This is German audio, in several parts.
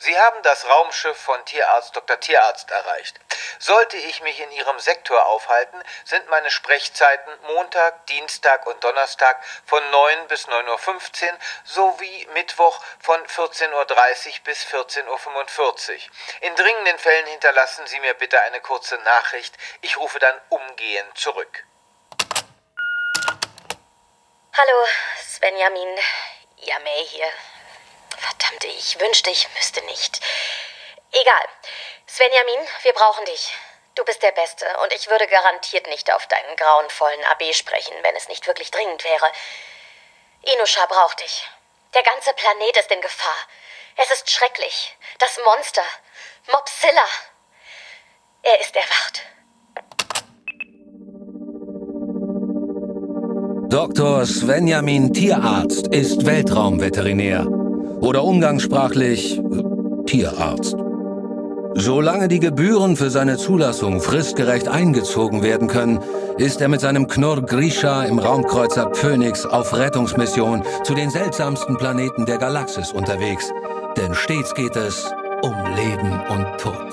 Sie haben das Raumschiff von Tierarzt Dr. Tierarzt erreicht. Sollte ich mich in Ihrem Sektor aufhalten, sind meine Sprechzeiten Montag, Dienstag und Donnerstag von 9 bis 9:15 Uhr sowie Mittwoch von 14:30 Uhr bis 14:45 Uhr. In dringenden Fällen hinterlassen Sie mir bitte eine kurze Nachricht. Ich rufe dann umgehend zurück. Hallo, Svenjamin. Ja, May hier. Verdammt, ich wünschte, ich müsste nicht. Egal. Svenjamin, wir brauchen dich. Du bist der Beste und ich würde garantiert nicht auf deinen grauenvollen AB sprechen, wenn es nicht wirklich dringend wäre. Inusha braucht dich. Der ganze Planet ist in Gefahr. Es ist schrecklich. Das Monster. Mopsilla. Er ist erwacht. Dr. Svenjamin Tierarzt ist Weltraumveterinär oder umgangssprachlich Tierarzt. Solange die Gebühren für seine Zulassung fristgerecht eingezogen werden können, ist er mit seinem Knurr Grisha im Raumkreuzer Phoenix auf Rettungsmission zu den seltsamsten Planeten der Galaxis unterwegs. Denn stets geht es um Leben und Tod.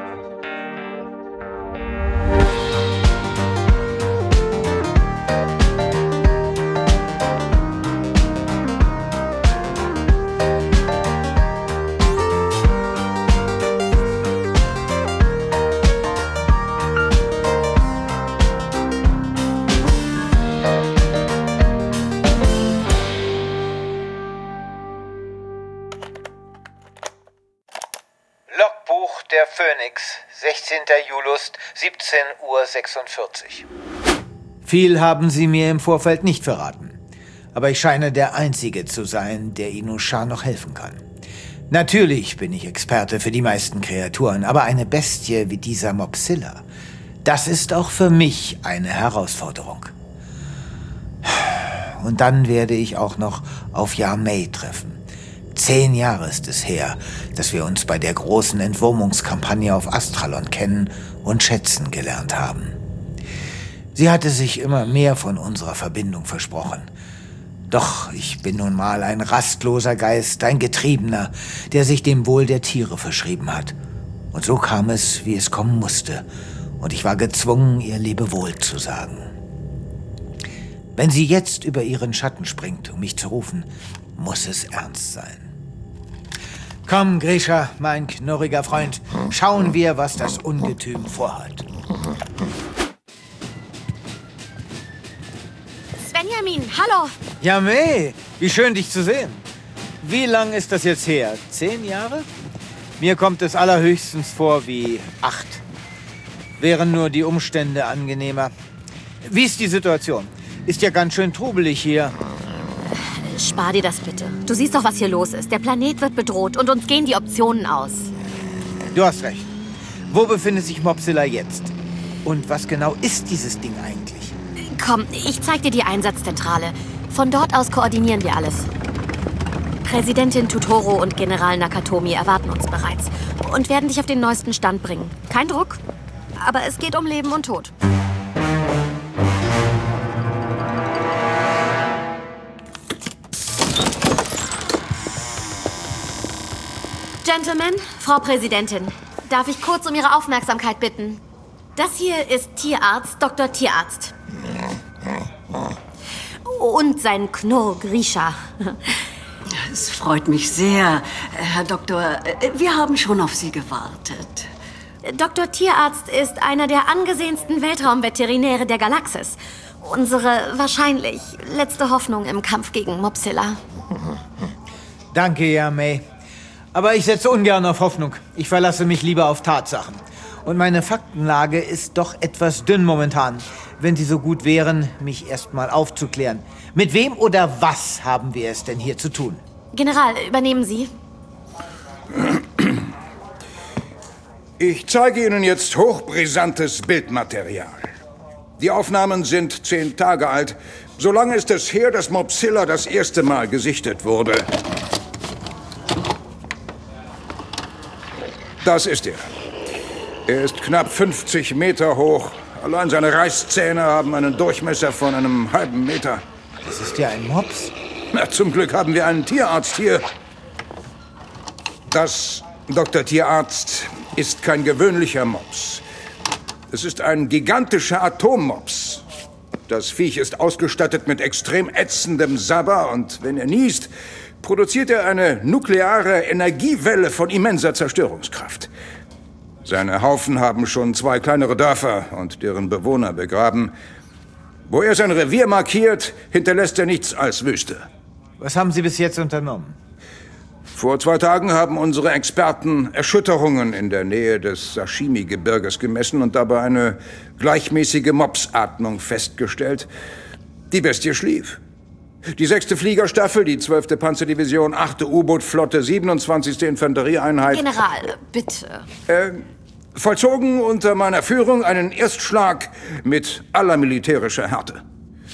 Logbuch der Phoenix, 16. Julust, 17:46 Uhr. Viel haben Sie mir im Vorfeld nicht verraten. Aber ich scheine der Einzige zu sein, der Inusha noch helfen kann. Natürlich bin ich Experte für die meisten Kreaturen, aber eine Bestie wie dieser Mopsilla, das ist auch für mich eine Herausforderung. Und dann werde ich auch noch auf Yamei treffen. 10 Jahre ist es her, dass wir uns bei der großen Entwurmungskampagne auf Astralon kennen und schätzen gelernt haben. Sie hatte sich immer mehr von unserer Verbindung versprochen. Doch ich bin nun mal ein rastloser Geist, ein Getriebener, der sich dem Wohl der Tiere verschrieben hat. Und so kam es, wie es kommen musste. Und ich war gezwungen, ihr Lebewohl zu sagen. Wenn sie jetzt über ihren Schatten springt, um mich zu rufen, muss es ernst sein. Komm, Grisha, mein knurriger Freund, schauen wir, was das Ungetüm vorhat. Svenjamin, hallo. Yamei, wie schön, dich zu sehen. Wie lang ist das jetzt her? 10 Jahre? Mir kommt es allerhöchstens vor wie 8. Wären nur die Umstände angenehmer. Wie ist die Situation? Ist ja ganz schön trubelig hier. Spar dir das bitte. Du siehst doch, was hier los ist. Der Planet wird bedroht und uns gehen die Optionen aus. Du hast recht. Wo befindet sich Mopsilla jetzt? Und was genau ist dieses Ding eigentlich? Komm, ich zeig dir die Einsatzzentrale. Von dort aus koordinieren wir alles. Präsidentin Tutoro und General Nakatomi erwarten uns bereits und werden dich auf den neuesten Stand bringen. Kein Druck, aber es geht um Leben und Tod. Gentlemen, Frau Präsidentin, darf ich kurz um Ihre Aufmerksamkeit bitten? Das hier ist Tierarzt Dr. Tierarzt. Und sein Knurr Grisha. Es freut mich sehr, Herr Doktor. Wir haben schon auf Sie gewartet. Dr. Tierarzt ist einer der angesehensten Weltraumveterinäre der Galaxis. Unsere wahrscheinlich letzte Hoffnung im Kampf gegen Mopsilla. Danke, Yamei. Aber ich setze ungern auf Hoffnung. Ich verlasse mich lieber auf Tatsachen. Und meine Faktenlage ist doch etwas dünn momentan. Wenn Sie so gut wären, mich erst mal aufzuklären. Mit wem oder was haben wir es denn hier zu tun? General, übernehmen Sie. Ich zeige Ihnen jetzt hochbrisantes Bildmaterial. Die Aufnahmen sind 10 Tage alt. So lange ist es her, dass Mopsilla das erste Mal gesichtet wurde. Das ist er. Er ist knapp 50 Meter hoch. Allein seine Reißzähne haben einen Durchmesser von einem halben Meter. Das ist ja ein Mops. Na, zum Glück haben wir einen Tierarzt hier. Das Dr. Tierarzt ist kein gewöhnlicher Mops. Es ist ein gigantischer Atommops. Das Viech ist ausgestattet mit extrem ätzendem Sabber und wenn er niest, produziert er eine nukleare Energiewelle von immenser Zerstörungskraft. Seine Haufen haben schon 2 kleinere Dörfer und deren Bewohner begraben. Wo er sein Revier markiert, hinterlässt er nichts als Wüste. Was haben Sie bis jetzt unternommen? Vor 2 Tagen haben unsere Experten Erschütterungen in der Nähe des Sashimi-Gebirges gemessen und dabei eine gleichmäßige Mopsatmung festgestellt. Die Bestie schlief. Die 6. Fliegerstaffel, die 12. Panzerdivision, 8. U-Boot-Flotte, 27. Infanterieeinheit... General, bitte. Vollzogen unter meiner Führung einen Erstschlag mit aller militärischer Härte.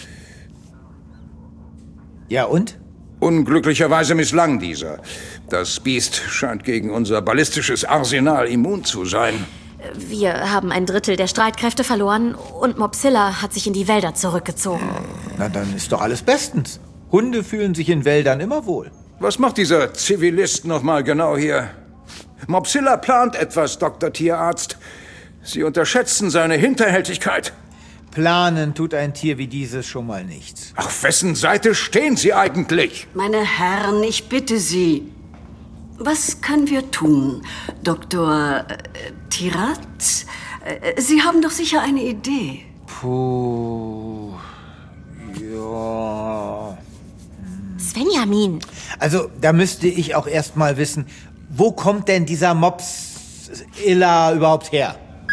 Ja, und? Unglücklicherweise misslang dieser. Das Biest scheint gegen unser ballistisches Arsenal immun zu sein. Wir haben ein Drittel der Streitkräfte verloren und Mopsilla hat sich in die Wälder zurückgezogen. Na, dann ist doch alles bestens. Hunde fühlen sich in Wäldern immer wohl. Was macht dieser Zivilist noch mal genau hier? Mopsilla plant etwas, Dr. Tierarzt. Sie unterschätzen seine Hinterhältigkeit. Planen tut ein Tier wie dieses schon mal nichts. Auf wessen Seite stehen Sie eigentlich? Meine Herren, ich bitte Sie. Was können wir tun, Dr. Tierarzt? Sie haben doch sicher eine Idee. Puh. Ja. Svenjamin. Also, da müsste ich auch erst mal wissen, wo kommt denn dieser Mopsilla überhaupt her?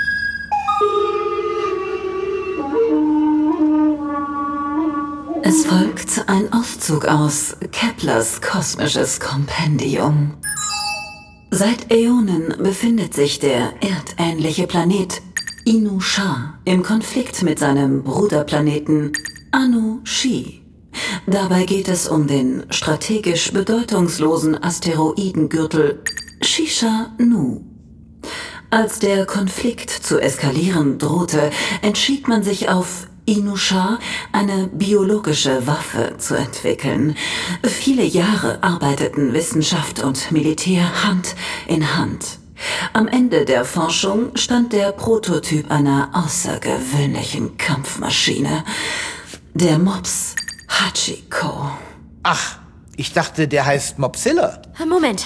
Es folgt ein Auszug aus Keplers kosmisches Kompendium. Seit Äonen befindet sich der erdähnliche Planet Inusha im Konflikt mit seinem Bruderplaneten Anu-Shi. Dabei geht es um den strategisch bedeutungslosen Asteroidengürtel Shisha-Nu. Als der Konflikt zu eskalieren drohte, entschied man sich auf Inusha eine biologische Waffe zu entwickeln. Viele Jahre arbeiteten Wissenschaft und Militär Hand in Hand. Am Ende der Forschung stand der Prototyp einer außergewöhnlichen Kampfmaschine. Der Mops Hachiko. Ach, ich dachte, der heißt Mopsilla. Moment.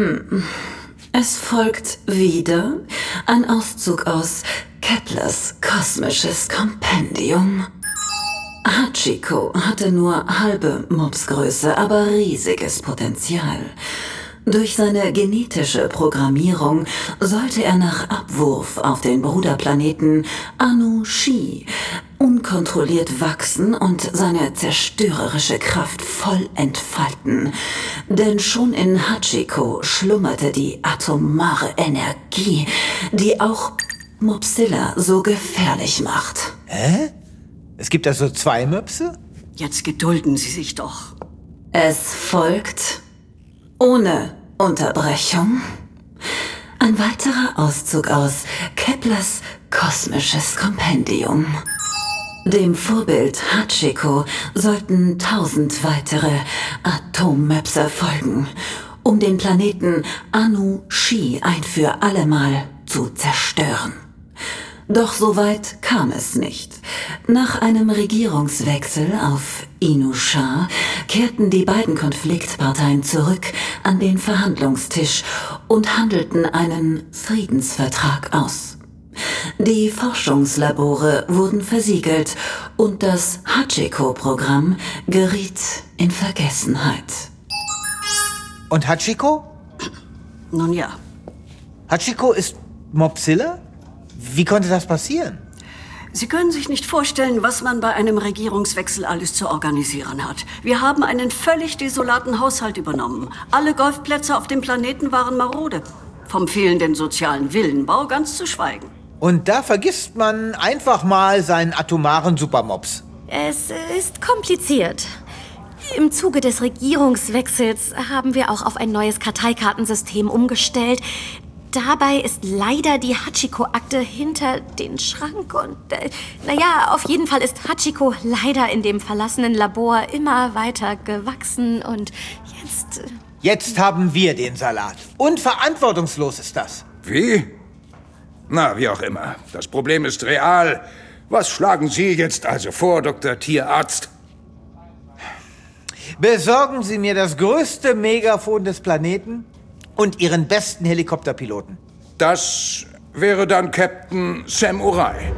Es folgt wieder ein Auszug aus Keplers kosmisches Kompendium. Hachiko hatte nur halbe Mopsgröße, aber riesiges Potenzial. Durch seine genetische Programmierung sollte er nach Abwurf auf den Bruderplaneten Anu-Shi unkontrolliert wachsen und seine zerstörerische Kraft voll entfalten. Denn schon in Hachiko schlummerte die atomare Energie, die auch Mopsilla so gefährlich macht. Hä? Es gibt also 2 Möpse? Jetzt gedulden Sie sich doch. Es folgt ohne Unterbrechung ein weiterer Auszug aus Keplers kosmisches Kompendium. Dem Vorbild Hachiko sollten 1000 weitere Atommöpse folgen, um den Planeten Anu-Shi ein für allemal zu zerstören. Doch so weit kam es nicht. Nach einem Regierungswechsel auf Inusha kehrten die beiden Konfliktparteien zurück an den Verhandlungstisch und handelten einen Friedensvertrag aus. Die Forschungslabore wurden versiegelt und das Hachiko-Programm geriet in Vergessenheit. Und Hachiko? Nun ja. Hachiko ist Mopsilla? Wie konnte das passieren? Sie können sich nicht vorstellen, was man bei einem Regierungswechsel alles zu organisieren hat. Wir haben einen völlig desolaten Haushalt übernommen. Alle Golfplätze auf dem Planeten waren marode. Vom fehlenden sozialen Villenbau ganz zu schweigen. Und da vergisst man einfach mal seinen atomaren Supermops. Es ist kompliziert. Im Zuge des Regierungswechsels haben wir auch auf ein neues Karteikartensystem umgestellt. Dabei ist leider die Hachiko-Akte hinter den Schrank und, auf jeden Fall ist Hachiko leider in dem verlassenen Labor immer weiter gewachsen und jetzt... Jetzt haben wir den Salat. Unverantwortungslos ist das. Wie? Na, wie auch immer. Das Problem ist real. Was schlagen Sie jetzt also vor, Dr. Tierarzt? Besorgen Sie mir das größte Megafon des Planeten und Ihren besten Helikopterpiloten. Das wäre dann Captain Samurai.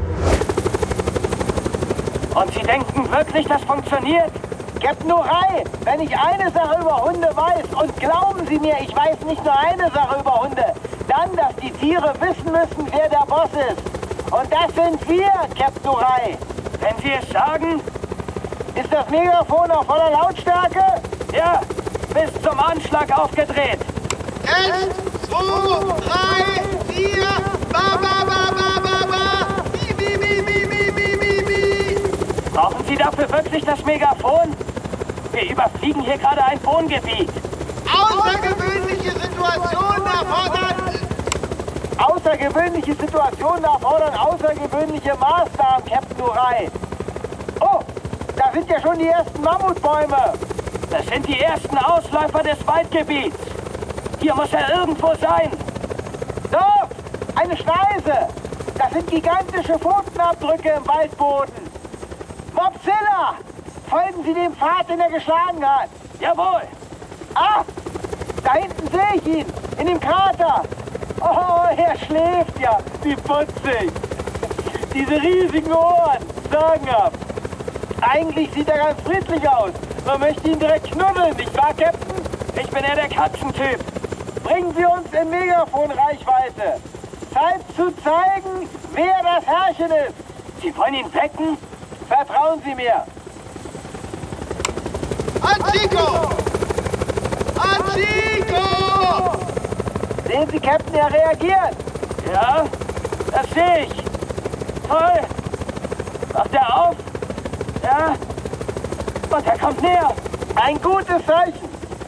Und Sie denken wirklich, das funktioniert? Captain Urai, wenn ich eine Sache über Hunde weiß, und glauben Sie mir, ich weiß nicht nur eine Sache über Hunde, dann, dass die Tiere wissen müssen, wer der Boss ist. Und das sind wir, Captain Urai. Wenn Sie es sagen, ist das Megafon auf voller Lautstärke? Ja, bis zum Anschlag aufgedreht. 1, 2, 3, 4, ba, ba, ba, ba, ba, ba. Brauchen Sie dafür wirklich das Megafon? Wir überfliegen hier gerade ein Wohngebiet. Außergewöhnliche Situationen erfordern... Außergewöhnliche Situationen erfordern außergewöhnliche Maßnahmen, Captain Urai. Oh, da sind ja schon die ersten Mammutbäume. Das sind die ersten Ausläufer des Waldgebiets. Hier muss er irgendwo sein. Dort, eine Schneise. Das sind gigantische Pfotenabdrücke im Waldboden. Mopzilla! Folgen Sie dem Pfad, den er geschlagen hat. Jawohl. Ah, da hinten sehe ich ihn. In dem Krater. Oh, er schläft ja. Wie putzig. Diese riesigen Ohren. Sagenhaft. Eigentlich sieht er ganz friedlich aus. Man möchte ihn direkt knuddeln, nicht wahr, Captain? Ich bin eher der Katzentyp. Bringen Sie uns in Megafon-Reichweite. Zeit zu zeigen, wer das Herrchen ist. Sie wollen ihn wecken? Vertrauen Sie mir. Hachiko! Hachiko! Sehen Sie, Captain, er reagiert. Ja, das sehe ich. Toll. Macht er auf? Ja. Und er kommt näher. Ein gutes Zeichen.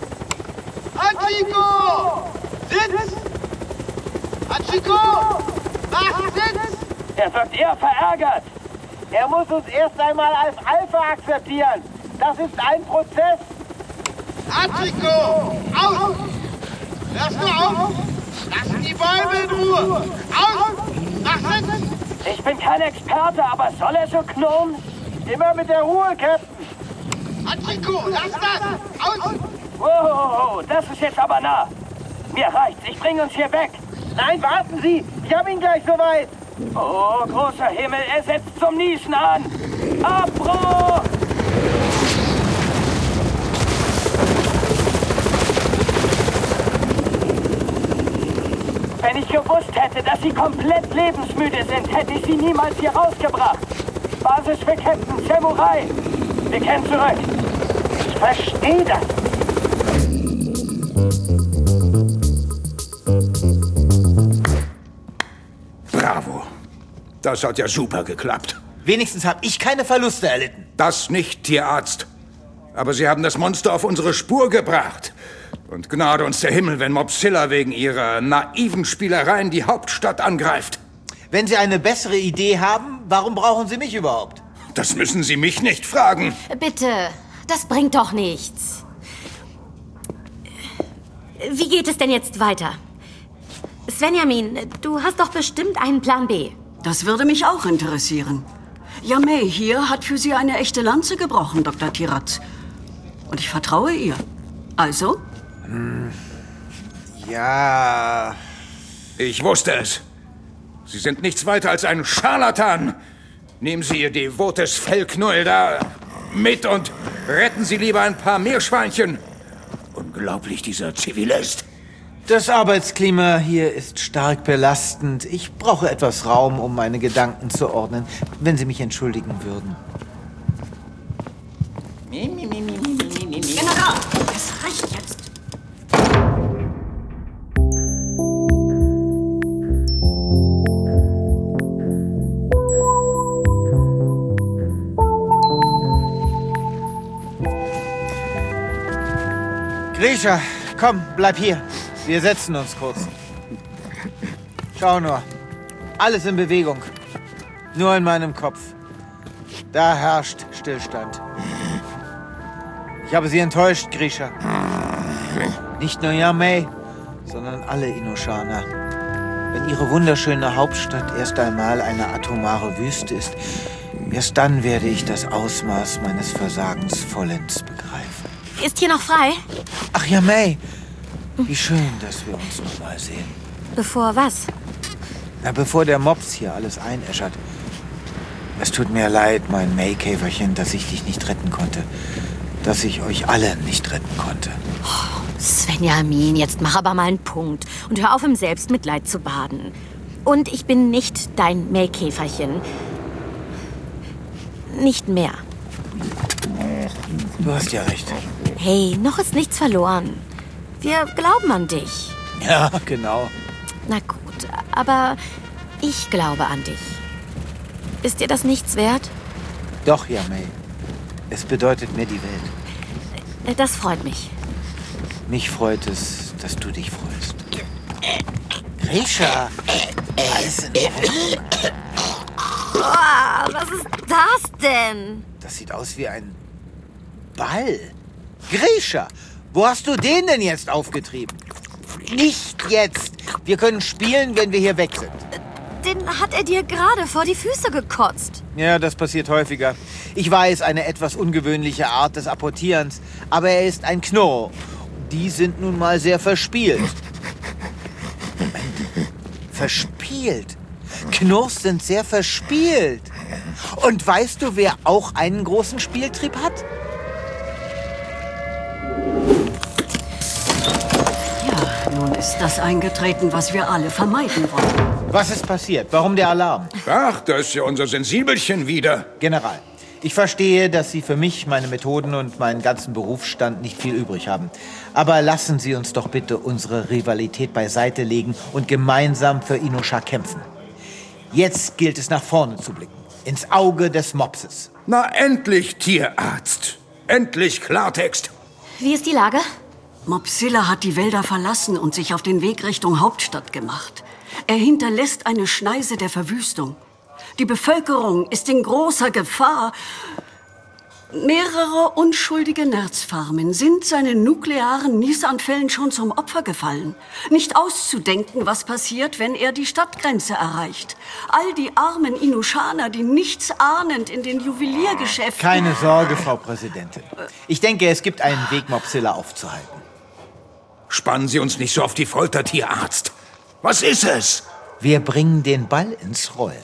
Hachiko! Sitz! Hachiko! Mach Sitz! Er wirkt eher verärgert. Er muss uns erst einmal als Alpha akzeptieren. Das ist ein Prozess. Hachiko! Aus! Hörst du auf? Lass die Bäume in Ruhe! Aus! Mach Sitz! Ich bin kein Experte, aber soll er so knurren? Immer mit der Ruhe, Captain. Hachiko, lass das! Aus! Wow, das ist jetzt aber nah. Mir reicht's, ich bringe uns hier weg. Nein, warten Sie, ich hab ihn gleich soweit. Oh, großer Himmel, er setzt zum Niesen an. Abbruch! Wenn ich gewusst hätte, dass Sie komplett lebensmüde sind, hätte ich Sie niemals hier rausgebracht. Basis für Captain Samurai. Wir kehren zurück. Ich verstehe das. Bravo. Das hat ja super geklappt. Wenigstens habe ich keine Verluste erlitten. Das nicht, Tierarzt. Aber Sie haben das Monster auf unsere Spur gebracht. Und gnade uns der Himmel, wenn Mopzilla wegen ihrer naiven Spielereien die Hauptstadt angreift. Wenn Sie eine bessere Idee haben, warum brauchen Sie mich überhaupt? Das müssen Sie mich nicht fragen. Bitte, das bringt doch nichts. Wie geht es denn jetzt weiter? Svenjamin, du hast doch bestimmt einen Plan B. Das würde mich auch interessieren. Yamei hier hat für Sie eine echte Lanze gebrochen, Dr. Tierarzt. Und ich vertraue ihr. Also? Ja... Ich wusste es. Sie sind nichts weiter als ein Scharlatan. Nehmen Sie Ihr devotes Fellknäuel da mit und retten Sie lieber ein paar Meerschweinchen. Unglaublich, dieser Zivilist. Das Arbeitsklima hier ist stark belastend. Ich brauche etwas Raum, um meine Gedanken zu ordnen, wenn Sie mich entschuldigen würden. General, es reicht jetzt. Grisha, komm, bleib hier. Wir setzen uns kurz. Schau nur. Alles in Bewegung. Nur in meinem Kopf. Da herrscht Stillstand. Ich habe Sie enttäuscht, Grisha. Nicht nur Yamei, sondern alle Inoshaner. Wenn ihre wunderschöne Hauptstadt erst einmal eine atomare Wüste ist, erst dann werde ich das Ausmaß meines Versagens vollends begreifen. Ist hier noch frei? Ach, Yamei, wie schön, dass wir uns noch mal sehen. Bevor was? Na, bevor der Mops hier alles einäschert. Es tut mir leid, mein Maikäferchen, dass ich dich nicht retten konnte. Dass ich euch alle nicht retten konnte. Oh, Svenjamin, jetzt mach aber mal einen Punkt und hör auf, im Selbstmitleid zu baden. Und ich bin nicht dein Maikäferchen. Nicht mehr. Du hast ja recht. Hey, noch ist nichts verloren. Wir glauben an dich. Ja, genau. Na gut, aber ich glaube an dich. Ist dir das nichts wert? Doch, Yamei. Es bedeutet mir die Welt. Das freut mich. Mich freut es, dass du dich freust. Grisha! Alles in Ordnung? Oh, was ist das denn? Das sieht aus wie ein Ball. Grisha! Wo hast du den denn jetzt aufgetrieben? Nicht jetzt! Wir können spielen, wenn wir hier weg sind. Den hat er dir gerade vor die Füße gekotzt. Ja, das passiert häufiger. Ich weiß, eine etwas ungewöhnliche Art des Apportierens, aber er ist ein Knurr. Die sind nun mal sehr verspielt. Verspielt? Knurrs sind sehr verspielt. Und weißt du, wer auch einen großen Spieltrieb hat? Ja, nun ist das eingetreten, was wir alle vermeiden wollen. Was ist passiert? Warum der Alarm? Ach, da ist ja unser Sensibelchen wieder. General, ich verstehe, dass Sie für mich, meine Methoden und meinen ganzen Berufsstand nicht viel übrig haben. Aber lassen Sie uns doch bitte unsere Rivalität beiseite legen und gemeinsam für Inosha kämpfen. Jetzt gilt es, nach vorne zu blicken. Ins Auge des Mopses. Na, endlich, Tierarzt. Endlich Klartext. Wie ist die Lage? Mopsilla hat die Wälder verlassen und sich auf den Weg Richtung Hauptstadt gemacht. Er hinterlässt eine Schneise der Verwüstung. Die Bevölkerung ist in großer Gefahr. Mehrere unschuldige Nerzfarmen sind seinen nuklearen Niesanfällen schon zum Opfer gefallen. Nicht auszudenken, was passiert, wenn er die Stadtgrenze erreicht. All die armen Inoshaner, die nichts ahnend in den Juweliergeschäften... Keine Sorge, Frau Präsidentin. Ich denke, es gibt einen Weg, Mopsilla aufzuhalten. Spannen Sie uns nicht so auf die Folter, Tierarzt. Was ist es? Wir bringen den Ball ins Rollen.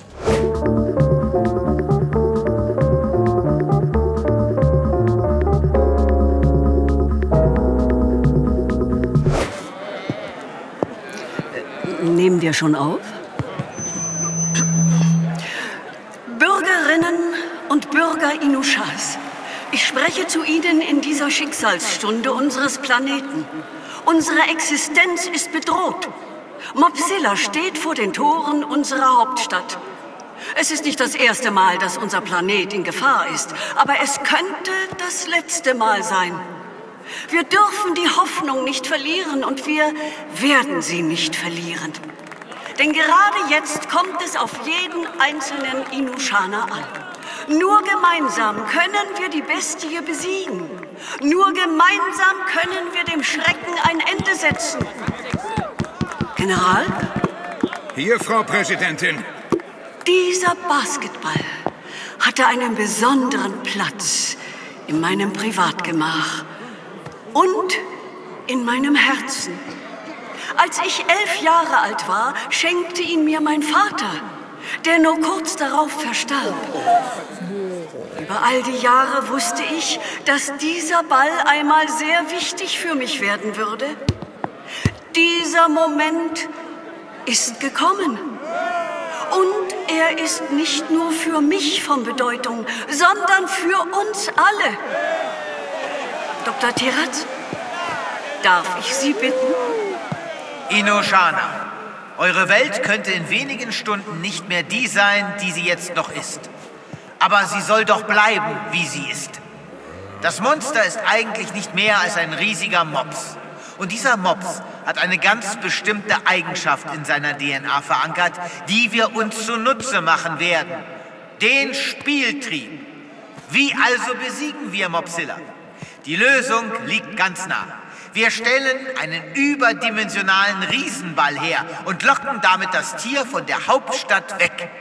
Nehmen wir schon auf? Bürgerinnen und Bürger Inoshas, ich spreche zu Ihnen in dieser Schicksalsstunde unseres Planeten. Unsere Existenz ist bedroht. Mopsilla steht vor den Toren unserer Hauptstadt. Es ist nicht das erste Mal, dass unser Planet in Gefahr ist, aber es könnte das letzte Mal sein. Wir dürfen die Hoffnung nicht verlieren und wir werden sie nicht verlieren. Denn gerade jetzt kommt es auf jeden einzelnen Inoshaner an. Nur gemeinsam können wir die Bestie besiegen. Nur gemeinsam können wir dem Schrecken ein Ende setzen. General? Hier, Frau Präsidentin. Dieser Basketball hatte einen besonderen Platz in meinem Privatgemach und in meinem Herzen. Als ich 11 Jahre alt war, schenkte ihn mir mein Vater, der nur kurz darauf verstarb. Über all die Jahre wusste ich, dass dieser Ball einmal sehr wichtig für mich werden würde. Dieser Moment ist gekommen. Und er ist nicht nur für mich von Bedeutung, sondern für uns alle. Dr. Tieratz, darf ich Sie bitten? Inoshana, eure Welt könnte in wenigen Stunden nicht mehr die sein, die sie jetzt noch ist. Aber sie soll doch bleiben, wie sie ist. Das Monster ist eigentlich nicht mehr als ein riesiger Mops. Und dieser Mops hat eine ganz bestimmte Eigenschaft in seiner DNA verankert, die wir uns zunutze machen werden. Den Spieltrieb. Wie also besiegen wir Mopsilla? Die Lösung liegt ganz nah. Wir stellen einen überdimensionalen Riesenball her und locken damit das Tier von der Hauptstadt weg.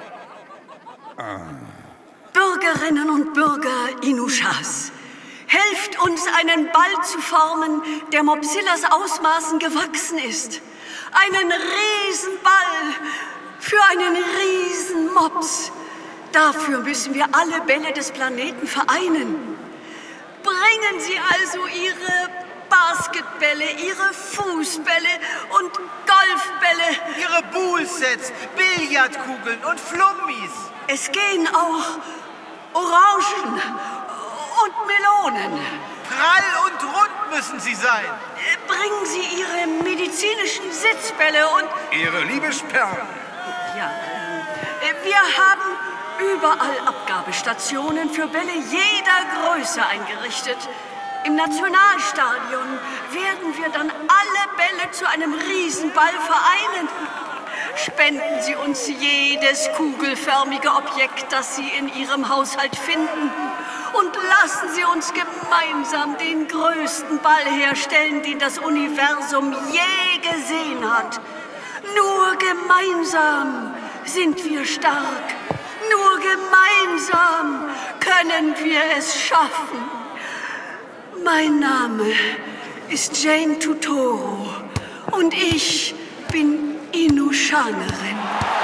Bürgerinnen und Bürger Inushas, helft uns, einen Ball zu formen, der Mopsillas Ausmaßen gewachsen ist. Einen Riesenball für einen Riesenmops. Dafür müssen wir alle Bälle des Planeten vereinen. Bringen Sie also Ihre Basketbälle, Ihre Fußbälle und Golfbälle. Ihre Bullsets, Billardkugeln und Flummis. Es gehen auch Orangen und Melonen. Prall und rund müssen sie sein. Bringen Sie Ihre medizinischen Sitzbälle und... Ihre Liebesperlen. Ja, wir haben überall Abgabestationen für Bälle jeder Größe eingerichtet. Im Nationalstadion werden wir dann alle Bälle zu einem Riesenball vereinen. Spenden Sie uns jedes kugelförmige Objekt, das Sie in Ihrem Haushalt finden. Und lassen Sie uns gemeinsam den größten Ball herstellen, den das Universum je gesehen hat. Nur gemeinsam sind wir stark. Nur gemeinsam können wir es schaffen. Mein Name ist Jane Tutoro und ich bin Inushanerin.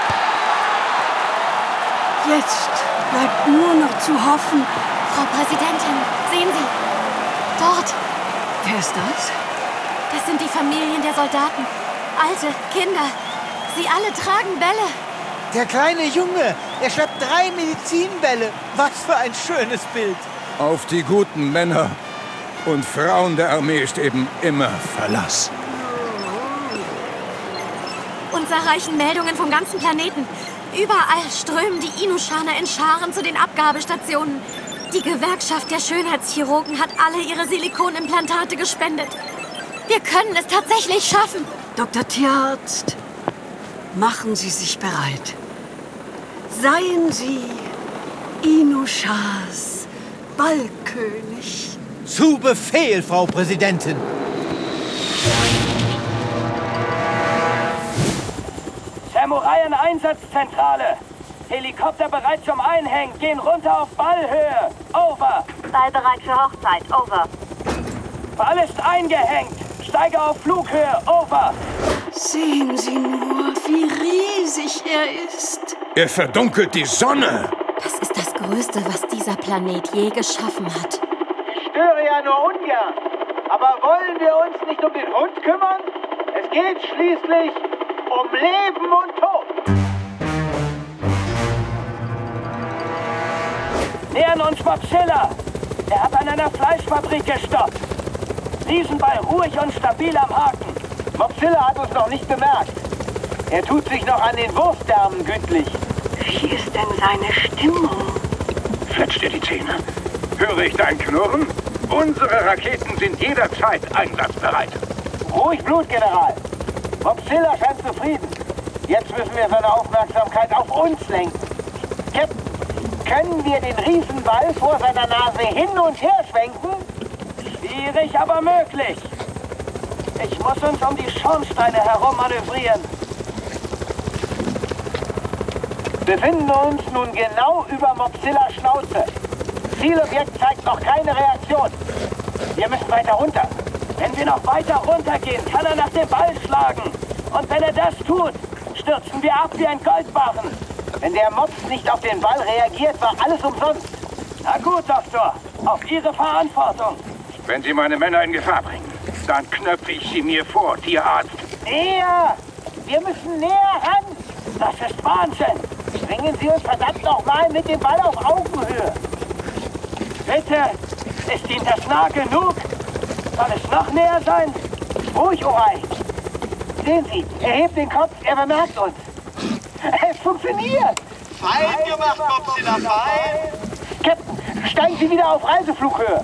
Jetzt bleibt nur noch zu hoffen... Frau Präsidentin, sehen Sie, dort. Wer ist das? Das sind die Familien der Soldaten. Alte, Kinder, sie alle tragen Bälle. Der kleine Junge, er schleppt 3 Medizinbälle. Was für ein schönes Bild. Auf die guten Männer und Frauen der Armee ist eben immer Verlass. Uns erreichen Meldungen vom ganzen Planeten. Überall strömen die Inushaner in Scharen zu den Abgabestationen. Die Gewerkschaft der Schönheitschirurgen hat alle ihre Silikonimplantate gespendet. Wir können es tatsächlich schaffen. Dr. Tierarzt, machen Sie sich bereit. Seien Sie Inushas Ballkönig. Zu Befehl, Frau Präsidentin. Samurai-Einsatzzentrale. Helikopter bereit zum Einhängen. Gehen runter auf Ballhöhe. Over. Ball bereit für Hochzeit. Over. Ball ist eingehängt. Steige auf Flughöhe. Over. Sehen Sie nur, wie riesig er ist. Er verdunkelt die Sonne. Das ist das Größte, was dieser Planet je geschaffen hat. Ich störe ja nur ungern. Aber wollen wir uns nicht um den Hund kümmern? Es geht schließlich um Leben und Tod. Nähern uns Mopsilla. Er hat an einer Fleischfabrik gestoppt. Riesenball ruhig und stabil am Haken. Mopsilla hat uns noch nicht bemerkt. Er tut sich noch an den Wurfdärmen gütlich. Wie ist denn seine Stimmung? Fletscht dir die Zähne. Höre ich dein Knurren? Unsere Raketen sind jederzeit einsatzbereit. Ruhig Blut, General. Mopsilla scheint zufrieden. Jetzt müssen wir seine Aufmerksamkeit auf uns lenken. Captain, können wir den Riesenball vor seiner Nase hin und her schwenken? Schwierig, aber möglich. Ich muss uns um die Schornsteine herum manövrieren. Wir befinden uns nun genau über Mopsillas Schnauze. Zielobjekt zeigt noch keine Reaktion. Wir müssen weiter runter. Wenn wir noch weiter runtergehen, kann er nach dem Ball schlagen. Und wenn er das tut, stürzen wir ab wie ein Goldbarren. Wenn der Mops nicht auf den Ball reagiert, war alles umsonst. Na gut, Doktor. Auf Ihre Verantwortung. Wenn Sie meine Männer in Gefahr bringen, dann knöpfe ich sie mir vor, Tierarzt. Näher! Wir müssen näher ran! Das ist Wahnsinn! Bringen Sie uns verdammt nochmal mit dem Ball auf Augenhöhe! Bitte! Ist Ihnen das nah genug? Soll es noch näher sein? Ruhig, Orai! Sehen Sie, er hebt den Kopf, er bemerkt uns. Es funktioniert! Fein gemacht, Mopsilla, fein! Captain, steigen Sie wieder auf Reiseflughöhe!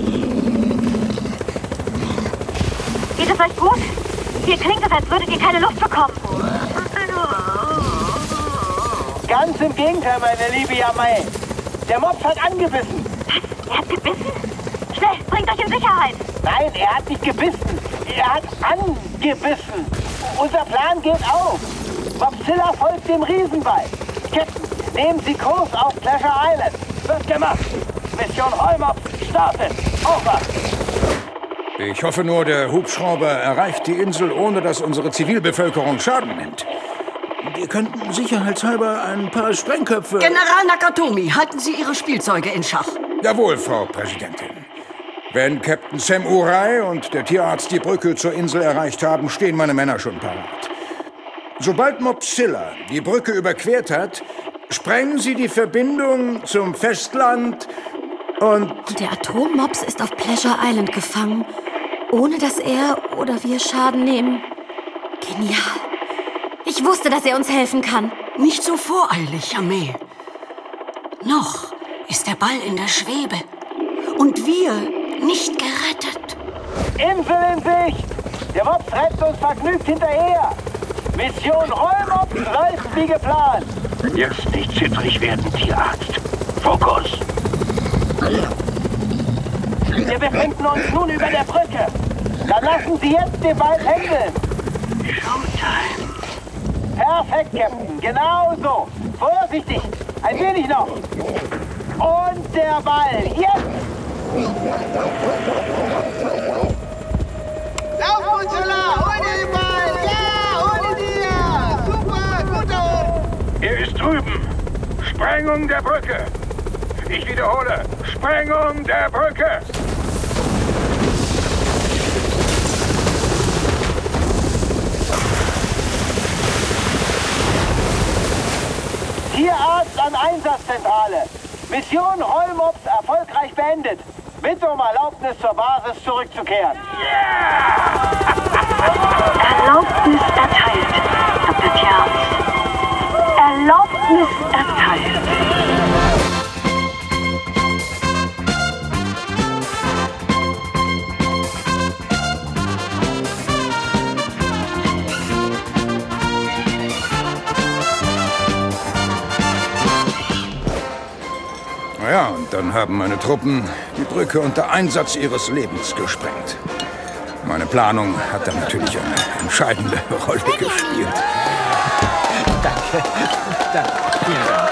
Geht es euch gut? Hier klingt es, als würdet ihr keine Luft bekommen. Ganz im Gegenteil, meine liebe Yamei. Der Mops hat angebissen. Was? Er hat gebissen? Schnell, bringt euch in Sicherheit. Nein, er hat nicht gebissen. Er hat angebissen. Unser Plan geht auf. Mopzilla folgt dem Riesenball. Captain, nehmen Sie Kurs auf Pleasure Island. Wird gemacht. Mission Rollmops startet. Over. Ich hoffe nur, der Hubschrauber erreicht die Insel, ohne dass unsere Zivilbevölkerung Schaden nimmt. Wir könnten sicherheitshalber ein paar Sprengköpfe... General Nakatomi, halten Sie Ihre Spielzeuge in Schach. Jawohl, Frau Präsidentin. Wenn Captain Sam Urai und der Tierarzt die Brücke zur Insel erreicht haben, stehen meine Männer schon parat. Sobald Mopzilla die Brücke überquert hat, sprengen sie die Verbindung zum Festland und der Atommops ist auf Pleasure Island gefangen, ohne dass er oder wir Schaden nehmen. Genial. Ich wusste, dass er uns helfen kann. Nicht so voreilig, Yamei. Noch ist der Ball in der Schwebe. Und wir nicht gerettet. Insel in Sicht! Der Mops rennt uns vergnügt hinterher. Mission Rollmops läuft wie geplant. Jetzt nicht zittrig werden, Tierarzt. Fokus! Wir befinden uns nun über der Brücke. Dann lassen Sie jetzt den Ball hängen. Showtime. Perfekt, Captain. Genau so. Vorsichtig. Ein wenig noch. Und der Ball. Jetzt! Lauf, Mopzilla! Hol den Ball! Ja, hol dir! Super, guter! er ist drüben. Sprengung der Brücke. Ich wiederhole, Sprengung der Brücke. Tierarzt an Einsatzzentrale. Mission Rollmops erfolgreich beendet. Bitte um Erlaubnis zur Basis zurückzukehren. Erlaubnis erteilt, Dr. Tierarzt. Erlaubnis erteilt. Naja, und dann haben meine Truppen die Brücke unter Einsatz ihres Lebens gesprengt. Meine Planung hat da natürlich eine entscheidende Rolle gespielt. Danke. Vielen Dank.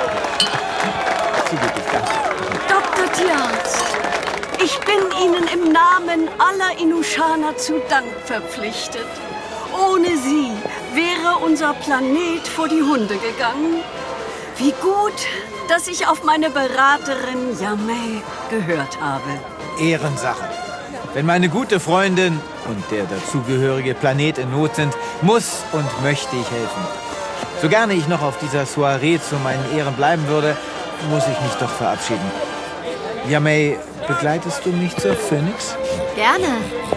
Dr. Tierarzt, ich bin Ihnen im Namen aller Inushaner zu Dank verpflichtet. Ohne Sie wäre unser Planet vor die Hunde gegangen. Wie gut, dass ich auf meine Beraterin Yamei gehört habe. Ehrensache. Wenn meine gute Freundin und der dazugehörige Planet in Not sind, muss und möchte ich helfen. So gerne ich noch auf dieser Soiree zu meinen Ehren bleiben würde, muss ich mich doch verabschieden. Yamei, begleitest du mich zur Phoenix? Gerne.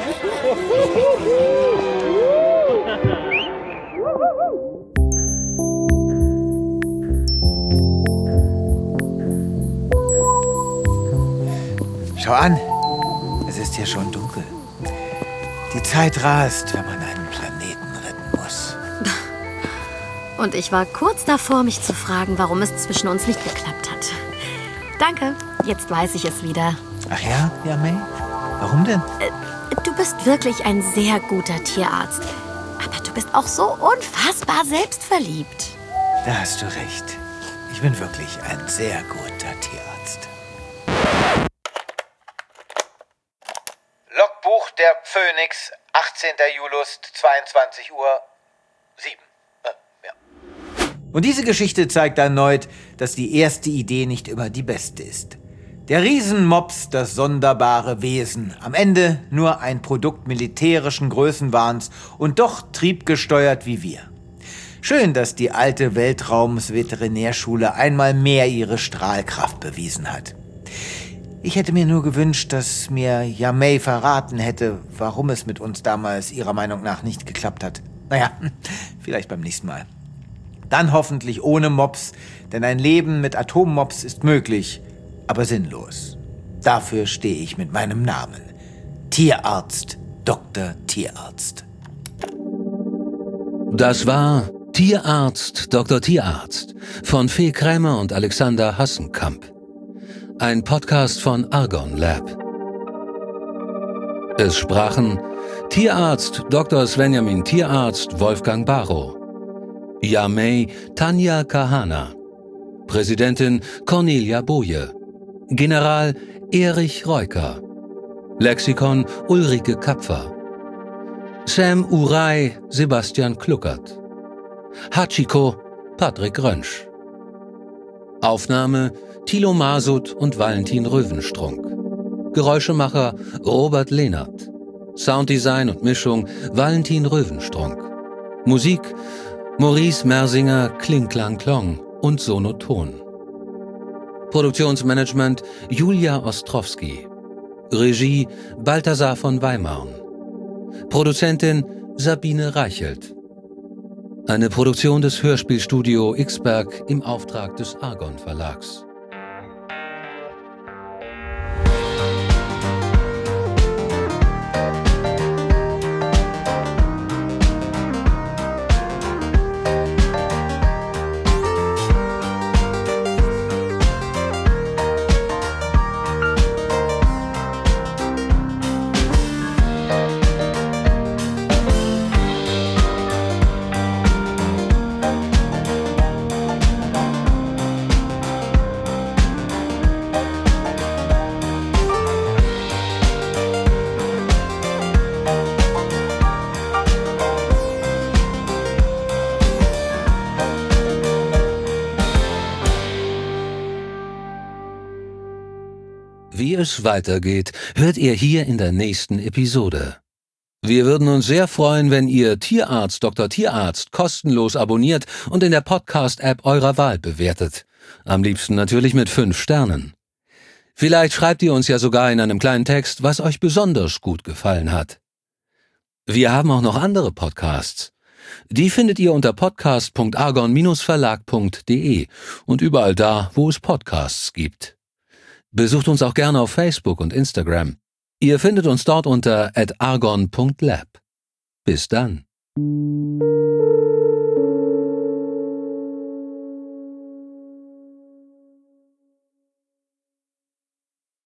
Schau an, es ist hier schon dunkel. Die Zeit rast, wenn man einen Planeten retten muss. Und ich war kurz davor, mich zu fragen, warum es zwischen uns nicht geklappt hat. Danke, jetzt weiß ich es wieder. Ach ja, Yamei? Warum denn? Du bist wirklich ein sehr guter Tierarzt. Aber du bist auch so unfassbar selbstverliebt. Da hast du recht. Ich bin wirklich ein sehr guter Tierarzt. Logbuch der Phoenix, 18. Julust, 22:07 Uhr. Und diese Geschichte zeigt erneut, dass die erste Idee nicht immer die beste ist. Der Riesenmops, das sonderbare Wesen, am Ende nur ein Produkt militärischen Größenwahns und doch triebgesteuert wie wir. Schön, dass die alte Weltraums-Veterinärschule einmal mehr ihre Strahlkraft bewiesen hat. Ich hätte mir nur gewünscht, dass mir Yamei verraten hätte, warum es mit uns damals ihrer Meinung nach nicht geklappt hat. Naja, vielleicht beim nächsten Mal. Dann hoffentlich ohne Mops, denn ein Leben mit Atommops ist möglich, aber sinnlos. Dafür stehe ich mit meinem Namen. Tierarzt, Dr. Tierarzt. Das war Tierarzt, Dr. Tierarzt von Fee Krämer und Alexander Hassenkamp. Ein Podcast von Argon Lab. Es sprachen Tierarzt Dr. Svenjamin Tierarzt Wolfgang Barrow, Yamei Tanja Kahana, Präsidentin Cornelia Boje, General Erich Reuker, Lexikon Ulrike Kapfer, Sam Urai Sebastian Kluckert, Hachiko Patrick Rönsch. Aufnahme Thilo Masud und Valentin Röwenstrunk. Geräuschemacher Robert Lehnert. Sounddesign und Mischung Valentin Röwenstrunk. Musik Maurice Mersinger Klingklang Klong und Sonoton. Produktionsmanagement Julia Ostrowski. Regie Balthasar von Weimarn. Produzentin Sabine Reichelt. Eine Produktion des Hörspielstudio Xberg im Auftrag des Argon Verlags. Wie es weitergeht, hört ihr hier in der nächsten Episode. Wir würden uns sehr freuen, wenn ihr Tierarzt Dr. Tierarzt kostenlos abonniert und in der Podcast-App eurer Wahl bewertet. Am liebsten natürlich mit 5 Sternen. Vielleicht schreibt ihr uns ja sogar in einem kleinen Text, was euch besonders gut gefallen hat. Wir haben auch noch andere Podcasts. Die findet ihr unter podcast.argon-verlag.de und überall da, wo es Podcasts gibt. Besucht uns auch gerne auf Facebook und Instagram. Ihr findet uns dort unter @argon.lab. Bis dann.